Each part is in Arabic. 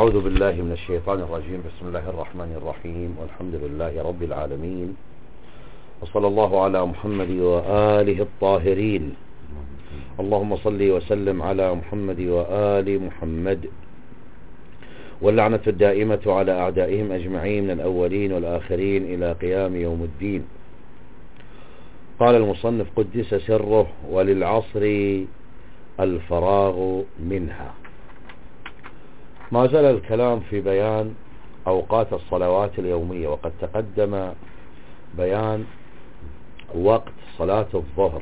أعوذ بالله من الشيطان الرجيم. بسم الله الرحمن الرحيم، والحمد لله رب العالمين، وصلى الله على محمد وآله الطاهرين. اللهم صل وسلم على محمد وآل محمد، واللعنة الدائمة على أعدائهم أجمعين من الأولين والآخرين إلى قيام يوم الدين. قال المصنف قدس سره: وللعصر الفراغ منها. ما زال الكلام في بيان أوقات الصلوات اليومية، وقد تقدم بيان وقت صلاة الظهر،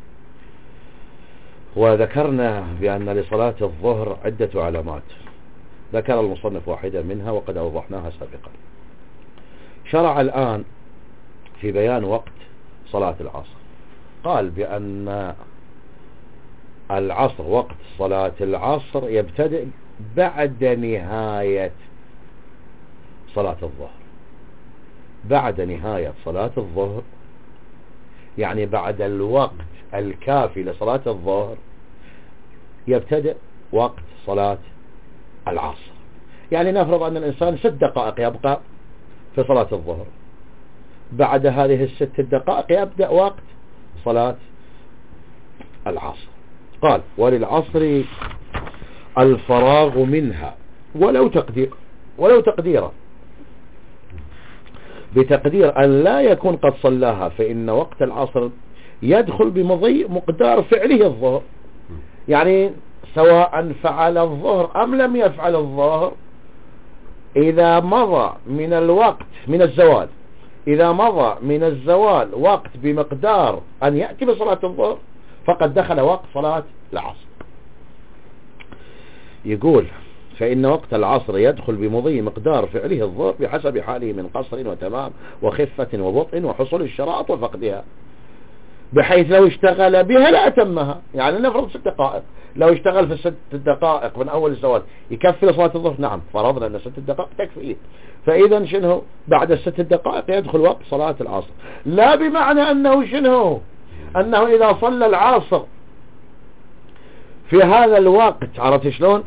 وذكرنا بأن لصلاة الظهر عدة علامات، ذكر المصنف واحدة منها وقد أوضحناها سابقا. شرع الآن في بيان وقت صلاة العصر. قال بأن العصر، وقت صلاة العصر يبتدئ بعد نهاية صلاة الظهر. بعد نهاية صلاة الظهر يعني بعد الوقت الكافي لصلاة الظهر يبتدئ وقت صلاة العصر. يعني نفرض أن الإنسان 6 دقائق يبقى في صلاة الظهر، بعد هذه ال6 دقائق يبدأ وقت صلاة العصر. قال: وللعصر الفراغ منها ولو تقديرا، بتقدير أن لا يكون قد صلاها، فإن وقت العصر يدخل بمضي مقدار فعله الظهر. يعني سواء فعل الظهر أم لم يفعل الظهر، إذا مضى من الوقت من الزوال، إذا مضى من الزوال وقت بمقدار أن يأتي بصلاة الظهر فقد دخل وقت صلاة العصر. يقول: فإن وقت العصر يدخل بمضي مقدار فعله الظهر بحسب حاله من قصر وتمام وخفة وبطء وحصول الشرائط وفقدها، بحيث لو اشتغل بها لا أتمها. يعني نفرض 6 دقائق، لو اشتغل في 6 دقائق من أول الزوال يكفي لصلاة الظهر؟ نعم، فرضنا أن 6 دقائق تكفي. فإذا شنو بعد 6 دقائق يدخل وقت صلاة العصر، لا بمعنى أنه شنو أنه إذا صلى العصر في هذا الوقت، عرفت شلون،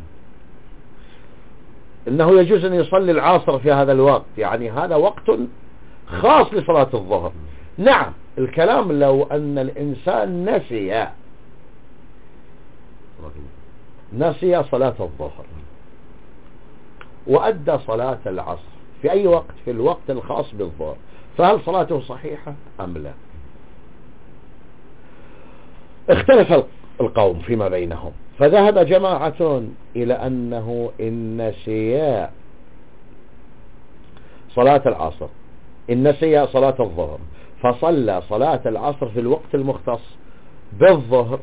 انه يجوز ان يصلي العصر في هذا الوقت، يعني هذا وقت خاص لصلاة الظهر. نعم، الكلام لو ان الانسان نسي صلاة الظهر وادى صلاة العصر في اي وقت، في الوقت الخاص بالظهر، فهل صلاته صحيحة ام لا؟ اختلف القوم فيما بينهم، فذهب جماعة إلى أنه إن نسي صلاة العصر، إن نسي صلاة الظهر فصلى صلاة العصر في الوقت المختص بالظهر،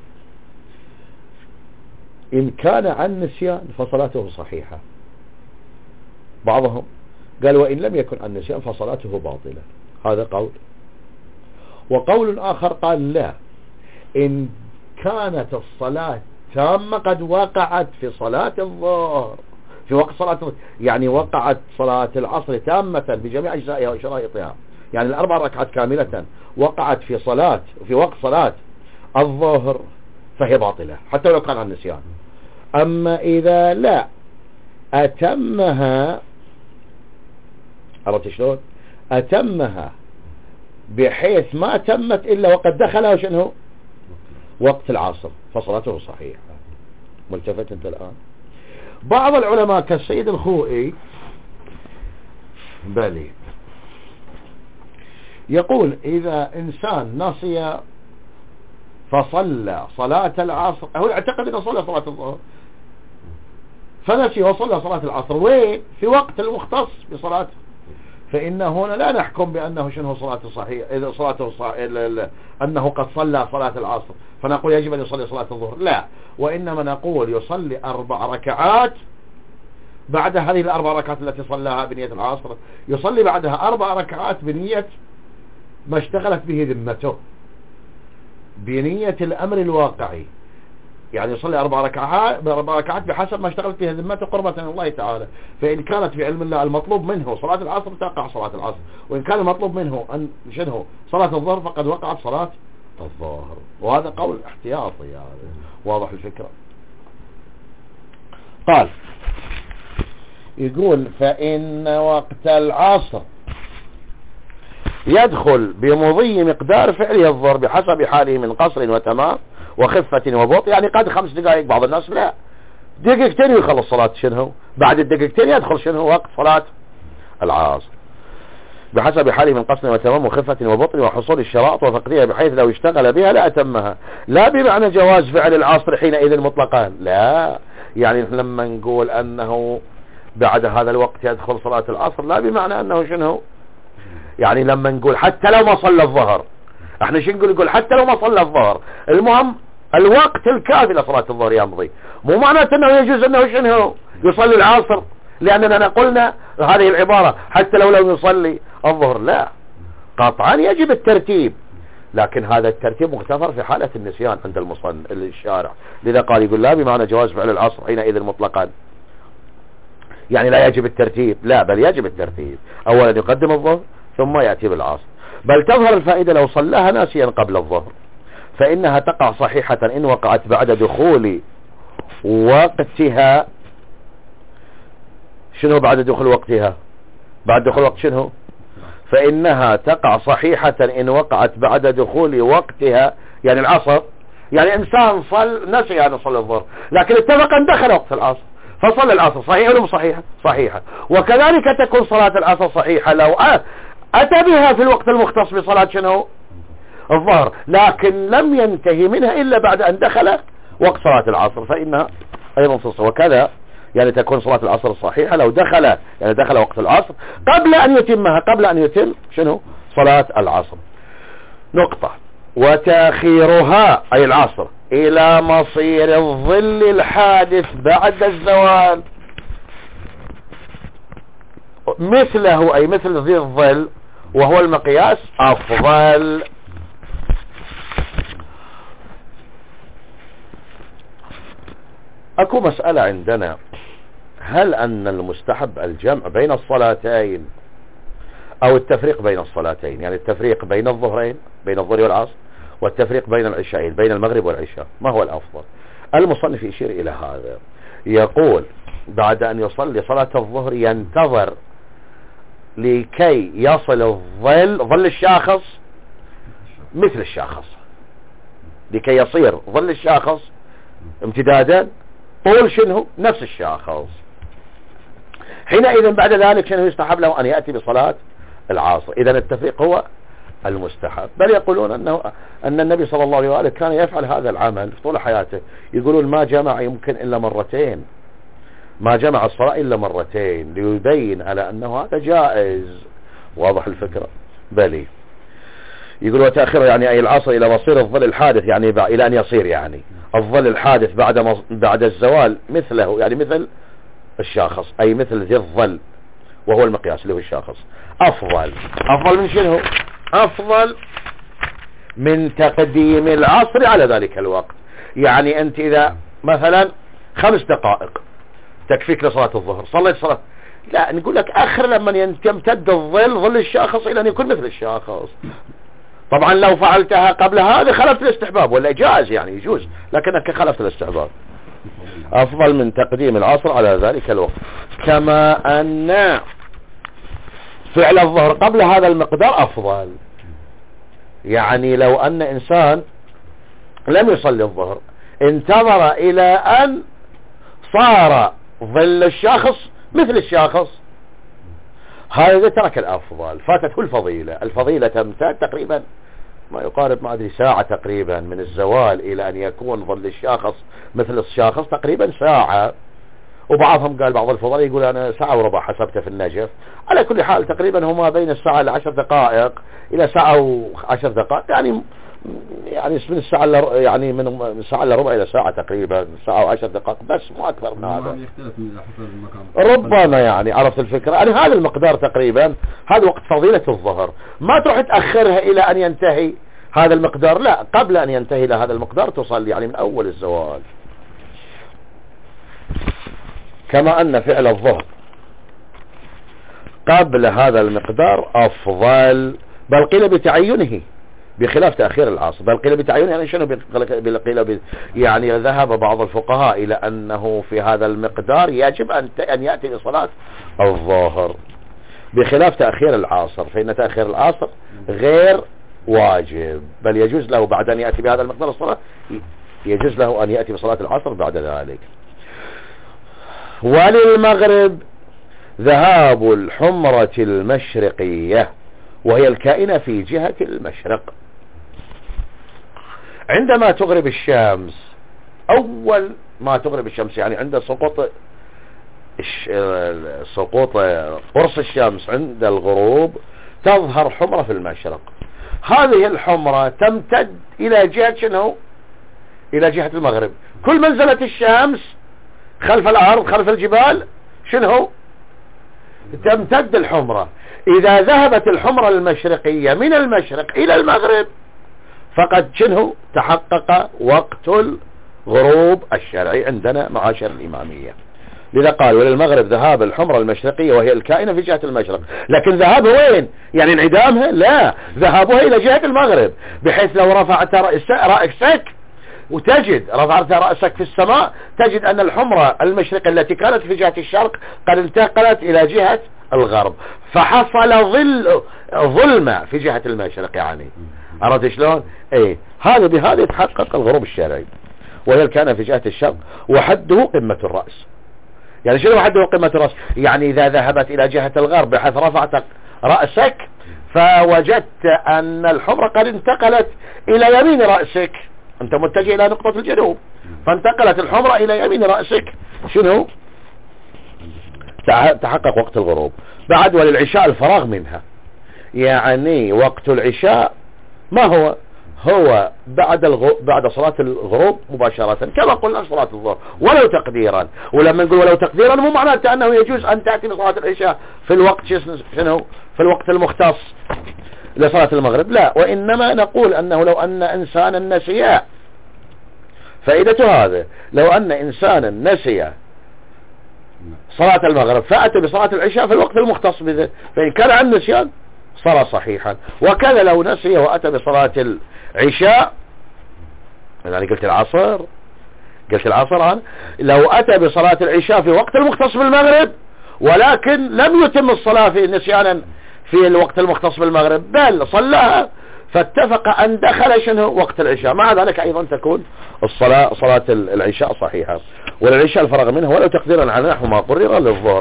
إن كان عن نسيان فصلاته صحيحة. بعضهم قال: وإن لم يكن عن نسيان فصلاته باطلة. هذا قول. وقول آخر قال: لا، إن كانت الصلاة تامة قد وقعت في صلاة الظهر، في وقت صلاة الظهر، يعني وقعت صلاة العصر تامة بجميع أجزائها وشرائطها، يعني ال4 ركعات كاملة وقعت في وقت صلاة الظهر، فهي باطلة حتى لو كان عن نسيان. أما إذا لا أتمها، عرفت شلون؟ أتمها بحيث ما تمت إلا وقد دخلها شنو وقت العصر، فصلاته صحيحة. ملتفت انت الآن؟ بعض العلماء كالسيد الخوئي بلي يقول: إذا إنسان نسي فصلى صلاة العصر، هو يعتقد أنه صلى صلاة الظهر فنسي وصلى صلاة العصر وين في وقت المختص بصلاته، فإن هنا لا نحكم بأنه شنو صلاته صحيح، إذا صلاته أنه قد صلى صلاة العصر فنقول يجب أن يصلي صلاة الظهر، لا، وإنما نقول يصلي 4 ركعات بعد هذه ال4 ركعات التي صلاها بنية العصر، يصلي بعدها 4 ركعات بنية ما اشتغلت به ذمته، بنية الأمر الواقعي. يعني يصلي 4 ركعات بحسب ما اشتغلت بها ذمته قربة من الله تعالى. فإن كانت في علم الله المطلوب منه صلاة العصر تقع صلاة العصر، وإن كان المطلوب منه أن شنه صلاة الظهر فقد وقعت صلاة الظهر. وهذا قول احتياطي، يعني واضح الفكرة. قال: يقول فإن وقت العصر يدخل بمضي مقدار فعله الظهر بحسب حاله من قصر وتمام وخفة وبطء. يعني قد 5 دقائق، بعض الناس لا، دقيقتين يخلص صلاة شنو، بعد الدقيقتين يدخل شنو وقت صلاة العصر بحسب حاله من قصر وتمام وخفة وبطء وحصول الشرائط وفقدها، بحيث لو اشتغل بها لا أتمها. لا بمعنى جواز فعل العصر حينئذ مطلقا، لا، يعني لما نقول أنه بعد هذا الوقت يدخل صلاة العصر لا بمعنى أنه شنو، يعني لما نقول حتى لو ما صلى الظهر، احنا شو نقول حتى لو ما صلى الظهر، المهم الوقت الكافي لصلاة الظهر يمضي، مو معناته انه يجوز انه شنو يصلي العصر، لاننا قلنا هذه العبارة حتى لو لم يصلي الظهر، لا، قطعا يجب الترتيب، لكن هذا الترتيب مغتفر في حالة النسيان عند الشارع، لذا قال يقول لا بمعنى جواز فعل العصر حينئذ مطلقا، يعني لا يجب الترتيب، لا، بل يجب الترتيب، اولا يقدم الظهر ثم يأتي بالعصر. بل تظهر الفائدة لو صلاها ناسيا قبل الظهر، فإنها تقع صحيحة إن وقعت بعد دخول وقتها. شنو بعد دخول وقتها؟ بعد دخول وقت شنو؟ فإنها تقع صحيحة إن وقعت بعد دخول وقتها، يعني العصر، يعني إنسان نسي أن يصلي الظهر لكن اتفق أن دخل وقت العصر فصلى العصر، صحيح ولا مو صحيحة؟ صحيحة. وكذلك تكون صلاة العصر صحيحة لو أتى بها في الوقت المختص بصلاة شنو الظهر، لكن لم ينتهي منها إلا بعد أن دخل وقت صلاة العصر، فإنها أيضا تصح. وكذا يعني تكون صلاة العصر صحيحة لو دخل وقت العصر قبل أن يتمها، قبل أن يتم شنو صلاة العصر. نقطة. وتأخيرها أي العصر إلى مصير الظل الحادث بعد الزوال مثله، أي مثل ذي الظل وهو المقياس، أفضل. أكو مسألة عندنا، هل أن المستحب الجمع بين الصلاتين أو التفريق بين الصلاتين، يعني التفريق بين الظهرين، بين الظهر والعصر، والتفريق بين العشاءين، بين المغرب والعشاء، ما هو الأفضل؟ المصنف يشير إلى هذا، يقول بعد أن يصلي صلاة الظهر ينتظر لكي يصل ظل الشاخص مثل الشاخص، لكي يصير ظل الشاخص امتدادا طول شنو نفس الشاخص. حينئذ بعد ذلك شنو يستحب له؟ أن يأتي بصلاة العصر. إذن التفريق هو المستحب، بل يقولون أن النبي صلى الله عليه وآله كان يفعل هذا العمل طول حياته، يقولون ما جمع يمكن إلا مرتين، ما جمع الصلاة إلا مرتين، ليبين على أنه هذا جائز. واضح الفكرة؟ بلي. يقول وتأخير يعني أي العصر إلى مصير الظل الحادث، يعني إلى أن يصير يعني الظل الحادث بعد الزوال مثله، يعني مثل الشاخص، أي مثل ذي الظل وهو المقياس اللي هو الشاخص. أفضل من شنو؟ أفضل من تقديم العصر على ذلك الوقت. يعني أنت إذا مثلا 5 دقائق تكفيك لصلاة الظهر، صليت صلاة، لا نقول لك أخر لما يمتد ظل الشاخص إلى أن يكون مثل الشاخص. طبعا لو فعلتها قبل هذا خلفت الاستحباب، ولا جائز يعني يجوز، لكنك خلفت الاستحباب. أفضل من تقديم العصر على ذلك الوقت. كما أن فعل الظهر قبل هذا المقدار أفضل، يعني لو أن إنسان لم يصلي الظهر انتظر إلى أن صار ظل الشاخص مثل الشاخص، هذا ترك الأفضل، فاتته الفضيلة تمتد تقريبا ما يقارب ما أدري ساعة تقريبا من الزوال إلى أن يكون ظل الشاخص مثل الشاخص، تقريبا ساعة. وبعضهم قال بعض الفضلاء يقول أنا 1 ساعة وربع حسبته في النجف. على كل حال تقريبا هما بين الساعة ل10 دقائق إلى 1 ساعة و10 دقائق، يعني من الساعة يعني من ساعة إلى ربع إلى ساعة تقريبا، 1 ساعة و10 دقائق بس، مو أكثر من هذا. ربما يعني عرفت الفكرة، يعني هذا المقدار تقريبا، هذا وقت فضيلة الظهر، ما تروح تأخرها إلى أن ينتهي هذا المقدار، لا، قبل أن ينتهي إلى هذا المقدار تصلي، يعني من أول الزوال. كما أن فعل الظهر قبل هذا المقدار أفضل، بل قيل بتعينه، بخلاف تأخير العصر. بل قيل بتعيين، يعني شنو قيل يعني ذهب بعض الفقهاء إلى أنه في هذا المقدار يجب أن يأتي بصلاة الظهر، بخلاف تأخير العصر، فإن تأخير العصر غير واجب، بل يجوز له بعد أن يأتي بهذا المقدار الصلاة، يجوز له أن يأتي بصلاة العصر بعد ذلك. وللمغرب ذهاب الحمرة المشرقية وهي الكائنة في جهة المشرق. عندما تغرب الشمس، أول ما تغرب الشمس يعني عند سقوط قرص الشمس عند الغروب تظهر حمرة في المشرق. هذه الحمرة تمتد إلى جهة شنو؟ إلى جهة المغرب. كل ما نزلت الشمس خلف الأرض خلف الجبال شنو؟ تمتد الحمرة. إذا ذهبت الحمرة المشرقية من المشرق إلى المغرب فقد شنو؟ تحقق وقت الغروب الشرعي عندنا معاشر الإمامية. لذا قال وللمغرب ذهاب الحمرة المشرقية وهي الكائنة في جهة المشرق. لكن ذهابها وين؟ يعني انعدامها؟ لا، ذهابها إلى جهة المغرب، بحيث لو رفعت رأسك وتجد رفعت رأسك في السماء تجد أن الحمرة المشرقية التي كانت في جهة الشرق قد انتقلت إلى جهة الغرب، فحصل ظلمة في جهة المشرق. يعني عرفت شلون؟ ايه، هذا بهذا يتحقق الغروب الشرعي، وهي كان في جهة الشرق وحده قمة الرأس. يعني شنو حده قمة الرأس؟ يعني إذا ذهبت إلى جهة الغرب بحيث رفعت رأسك فوجدت أن الحمرة قد انتقلت إلى يمين رأسك، أنت متجه إلى نقطة الجنوب، فانتقلت الحمرة إلى يمين رأسك، شنو؟ تحقق وقت الغروب. بعد وللعشاء الفراغ منها، يعني وقت العشاء ما هو بعد صلاة الغروب مباشرة كما قلنا صلاة الظهر ولو تقديرا. ولما نقول ولو تقديرا مو معناته أنه يجوز أن تأتي بصلاة العشاء في الوقت شنو؟ في الوقت المختص لصلاة المغرب، لا، وإنما نقول أنه لو أن إنسانا نسي، فائدة هذا لو أن إنسانا نسي صلاة المغرب فأتى بصلاة العشاء في الوقت المختص به، فإن كان عن نسيان صار صحيحا. وكذا لو نسي وأتى بصلاة العشاء، يعني قلت العصر أنا لو أتى بصلاة العشاء في وقت المختص بالمغرب ولكن لم يتم الصلاة في نسيانا في الوقت المختص بالمغرب بل صلاها، فاتفق أن دخل شنو؟ وقت العشاء، مع ذلك أيضا تكون صلاة العشاء صحيحة. والعشاء الفرغ منه ولو تقديرا على نحو ما قرر للظهر،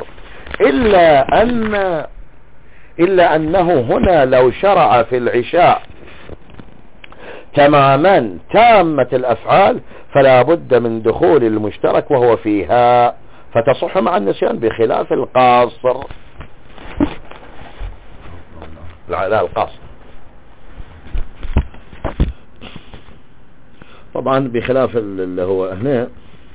إلا أنه هنا لو شرع في العشاء تماما تامة الأفعال فلا بد من دخول المشترك وهو فيها، فتصح مع النسيان بخلاف القاصر. لا القاصر طبعا بخلاف اللي هو هنا.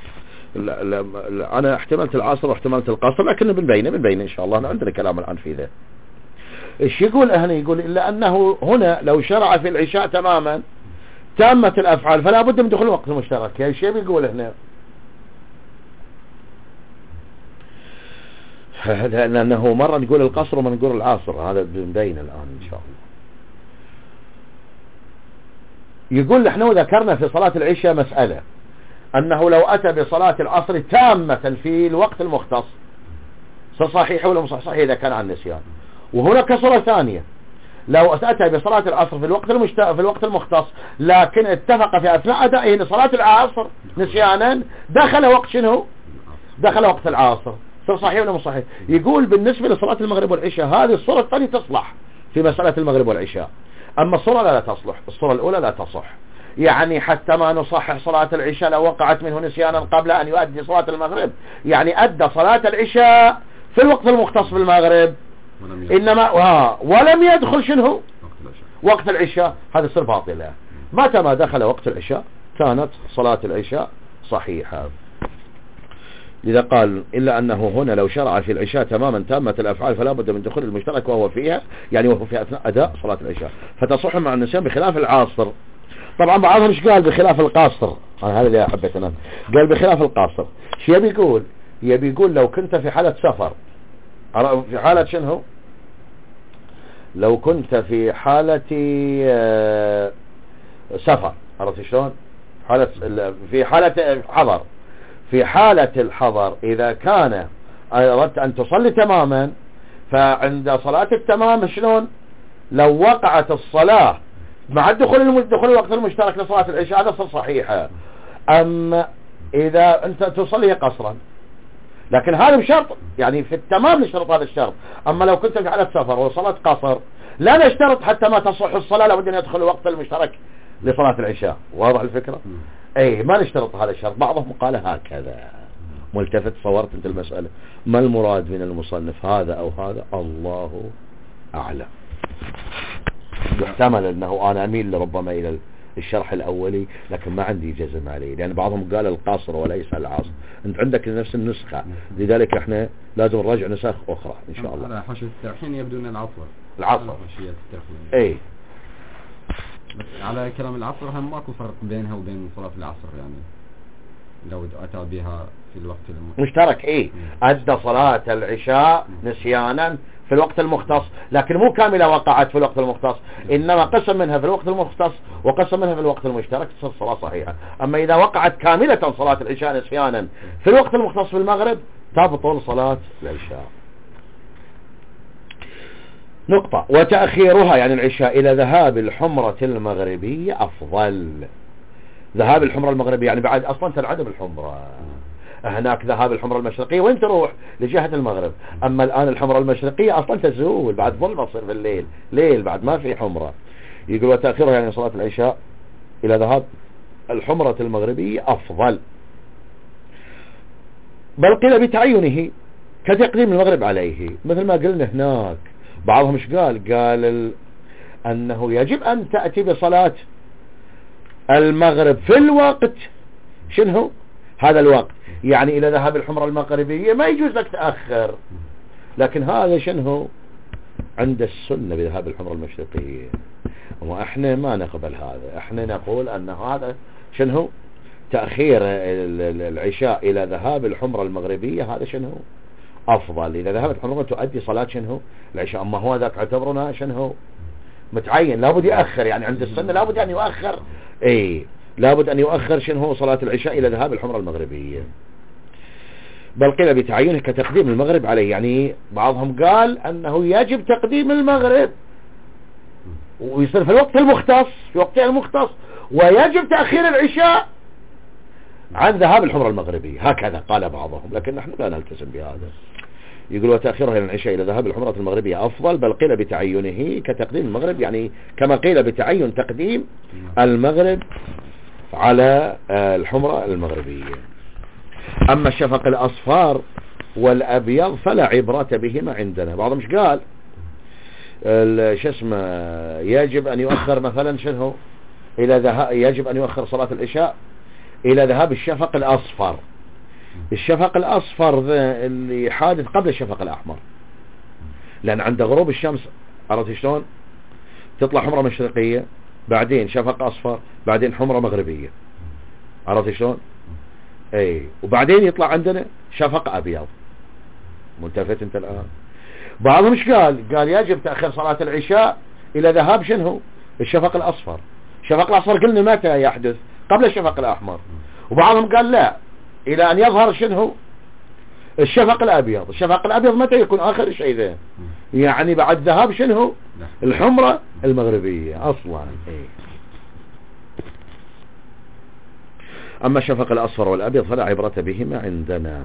أنا احتملت العصر واحتملت القاصر، لكن بنبين إن شاء الله. عندنا كلام الآن في ذا. ايش يقول هنا؟ يقول إلا أنه هنا لو شرع في العشاء تماما تامة الأفعال فلا بد من دخول الوقت المشترك. يعني ايش بيقول هنا؟ لأنه مرة نقول القصر وما نقول العصر، هذا بنبين الآن إن شاء الله. يقول نحن ذكرنا في صلاة العشاء مسألة أنه لو أتى بصلاة العصر تامة في الوقت المختص صحيح ولا مش صحيح إذا كان عن نسيان. وهناك صورة ثانية، لو أتى بصلاة العصر في الوقت المختص لكن اتفق في أثناء أدائه لصلاة العصر نسيانا دخل وقت شنو؟ دخل وقت العصر، صار صحيح ولا مش صحيح؟ يقول بالنسبة لصلاة المغرب والعشاء هذه الصورة الثانية تصلح في مسألة المغرب والعشاء، أما الصورة لا تصلح، الصورة الأولى لا تصح. يعني حتى ما نصحح صلاة العشاء لو وقعت منه نسيانا قبل أن يؤدي صلاة المغرب، يعني أدى صلاة العشاء في الوقت المختص بالمغرب إنما ولم يدخل شنو؟ وقت العشاء، هذا يصير باطلة. متى ما دخل وقت العشاء كانت صلاة العشاء صحيحة. إذا قال إلا أنه هنا لو شرع في العشاء تماما تامة الأفعال فلا بد من دخول المشترك وهو فيها، يعني وهو في أثناء أداء صلاة العشاء، فتصح مع النسيان بخلاف العاصر. طبعا بعضهم ايش قال؟ بخلاف القاصر. هذا اللي حبيت انا، قال بخلاف القاصر. شو يبي يقول؟ يبي يقول لو كنت في حالة سفر، في حالة شنو؟ لو كنت في حالة سفر، عرفت شلون؟ في حالة حضر. في حالة الحضر إذا كان أردت أن تصلي تماما، فعند صلاة التمام شلون؟ لو وقعت الصلاة مع دخول الوقت المشترك لصلاة العشاء هذا صحيحة. أما إذا أنت تصلي قصرا، لكن هذا بشرط، يعني في التمام نشترط هذا الشرط. أما لو كنت في حالة سفر وصلاة قصر لا نشترط حتى ما تصح الصلاة لابد أن يدخل الوقت المشترك لصلاة العشاء. واضح الفكرة؟ أي ما نشترط هذا الشرط. بعضهم قال هكذا. ملتفت؟ صورت أنت المسألة. ما المراد من المصنف، هذا أو هذا؟ الله أعلم. يحتمل أنه أنا أميل ربما إلى الشرح الأولي، لكن ما عندي جزم عليه، لأن بعضهم قال القصر وليس العصر. أنت عندك نفس النسخة، لذلك احنا لازم نراجع نسخ أخرى إن شاء الله. على حاشية الترحين يبدو أن العصر حاشية الترحين. إيه، بس على كلام العصر هم ماكو فرق بينها وبين صلاة العصر، يعني لو أتى بها في الوقت مشترك. إيه، أدى صلاة العشاء نسيانا في الوقت المختص، لكن مو كاملة وقعت في الوقت المختص، إنما قسم منها في الوقت المختص وقسم منها في الوقت المشترك، تصير صلاة صحيحة. أما إذا وقعت كاملة صلاة العشاء نسيانا في الوقت المختص في المغرب تبطل صلاة العشاء. نقطة. وتأخيرها يعني العشاء إلى ذهاب الحمرة المغربية أفضل. ذهاب الحمرة المغربية يعني بعد أصلا تنعدم الحمرة. هناك ذهاب الحمرة المشرقية وين تروح؟ لجهة المغرب. أما الآن الحمرة المشرقية أصلا تزول، بعد ظلمة تصير في الليل، ليل بعد ما في حمرة. يقول وتأخيرها يعني صلاة العشاء إلى ذهاب الحمرة المغربية أفضل، بل قيل بتعينه كتقديم المغرب عليه، مثل ما قلنا هناك. بعضهم ايش قال أنه يجب أن تأتي بصلاة المغرب في الوقت شنو هذا الوقت، يعني إلى ذهاب الحمرة المغربية ما يجوز لك تأخر. لكن هذا شنو عند السنة بذهاب الحمرة المشرقية، وإحنا ما نقبل هذا. إحنا نقول أن هذا شنو تأخير العشاء إلى ذهاب الحمرة المغربية هذا شنو أفضل. إذا ذهبت الحمرة تؤدي صلاة شنو العشاء. أما هو ذاك اعتبرنا شنو متعين لابد يأخر، يعني عند السنة لابد أن يؤخر. إيه، لابد أن يؤخر شنو صلاة العشاء إلى ذهاب الحمرة المغربية، بل قيل بتعينه كتقديم المغرب عليه. يعني بعضهم قال أنه يجب تقديم المغرب ويصير في الوقت المختص، في وقتها المختص، ويجب تأخير العشاء عن ذهاب الحمرة المغربية. هكذا قال بعضهم، لكن نحن لا نلتزم بهذا. يقول وتأخيرها إلى العشاء إلى ذهاب الحمرة المغربية أفضل، بل قيل بتعينه كتقديم المغرب، يعني كما قيل بتعين تقديم المغرب على الحمرة المغربية. أما الشفق الأصفر والأبيض فلا عبرة بهما عندنا. بعضهم ايش قال شو اسمه يجب أن يؤخر مثلا شنو إلى ذهاب، يجب أن يؤخر صلاة العشاء إلى ذهاب الشفق الأصفر. الشفق الأصفر اللي حادث قبل الشفق الأحمر، لأن عند غروب الشمس عرفت شلون تطلع حمرة مشرقية، بعدين شفق أصفر، بعدين حمرة مغربية، عرفت شلون؟ اي، وبعدين يطلع عندنا شفق أبيض. ملتفت انت الآن؟ بعضهم ايش قال يجب تأخير صلاة العشاء إلى ذهاب شنو الشفق الأصفر. الشفق الأصفر قلنا متى يحدث؟ قبل الشفق الأحمر. وبعضهم قال لا، إلى أن يظهر شنو الشفق الأبيض. الشفق الأبيض متى يكون؟ آخر شيء ذا، يعني بعد ذهاب شنو الحمرة المغربية أصلا. أما الشفق الأصفر والأبيض فلا عبرة بهما عندنا.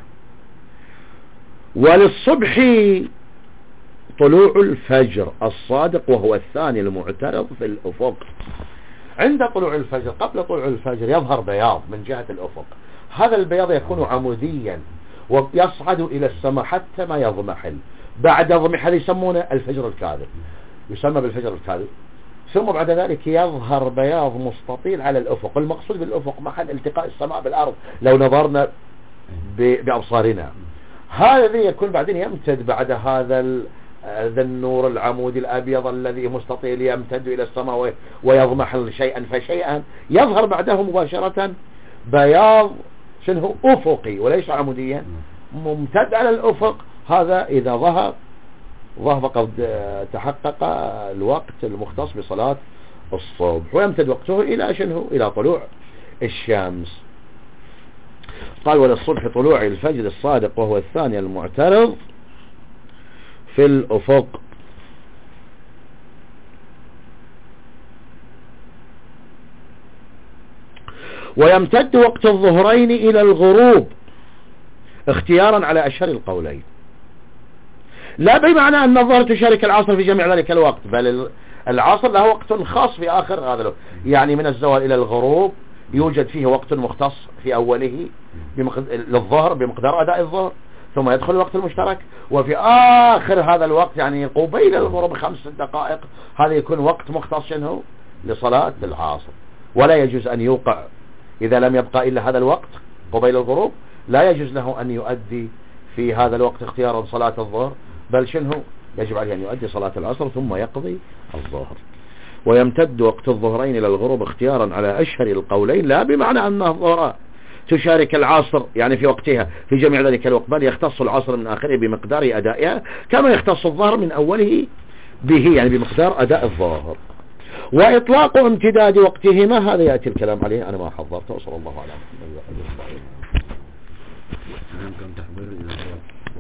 وللصبح طلوع الفجر الصادق وهو الثاني المعترض في الأفق. عند طلوع الفجر قبل طلوع الفجر يظهر بياض من جهة الأفق. هذا البياض يكون عموديا ويصعد إلى السماء حتى ما يضمحل. بعد ضمحل يسمونه الفجر الكاذب، يسمى بالفجر الكاذب. ثم بعد ذلك يظهر بياض مستطيل على الأفق. المقصود بالأفق محل التقاء السماء بالأرض لو نظرنا بأبصارنا. هذا يكون بعدين يمتد بعد هذا النور العمودي الأبيض الذي مستطيل يمتد إلى السماء ويضمحل شيئا فشيئا. يظهر بعده مباشرة بياض شنو أفقي وليس عموديا ممتد على الأفق. هذا إذا ظهر الظهر فقد تحقق الوقت المختص بصلاة الصبح، ويمتد وقته إلى شنه؟ إلى طلوع الشمس. قال وللصبح طلوع الفجر الصادق وهو الثاني المعترض في الأفق. ويمتد وقت الظهرين إلى الغروب اختيارا على أشهر القولين، لا بمعنى أن الظهر تشارك العصر في جميع ذلك الوقت، بل العصر له وقت خاص في آخر هذا الوقت، يعني من الزوال إلى الغروب يوجد فيه وقت مختص في أوله للظهر بمقدار أداء الظهر، ثم يدخل الوقت المشترك، وفي آخر هذا الوقت يعني قبيل الغروب 5 دقائق هذا يكون وقت مختص شنه؟ لصلاة العصر. ولا يجوز أن يوقع إذا لم يبقى إلا هذا الوقت قبيل الغروب، لا يجوز له أن يؤدي في هذا الوقت اختيارا صلاة الظهر، بل شنه؟ يجب عليه أن يؤدي صلاة العصر ثم يقضي الظهر. ويمتد وقت الظهرين إلى الغروب اختيارا على أشهر القولين، لا بمعنى أن الظهر تشارك العصر يعني في وقتها في جميع ذلك الوقت، بل يختص العصر من آخره بمقدار أدائها كما يختص الظهر من أوله به، يعني بمقدار أداء الظهر. وإطلاق امتداد وقتهما هذا يأتي الكلام عليه، أنا ما حضرته، وصلى الله على محمد وعلى آله وصحبه.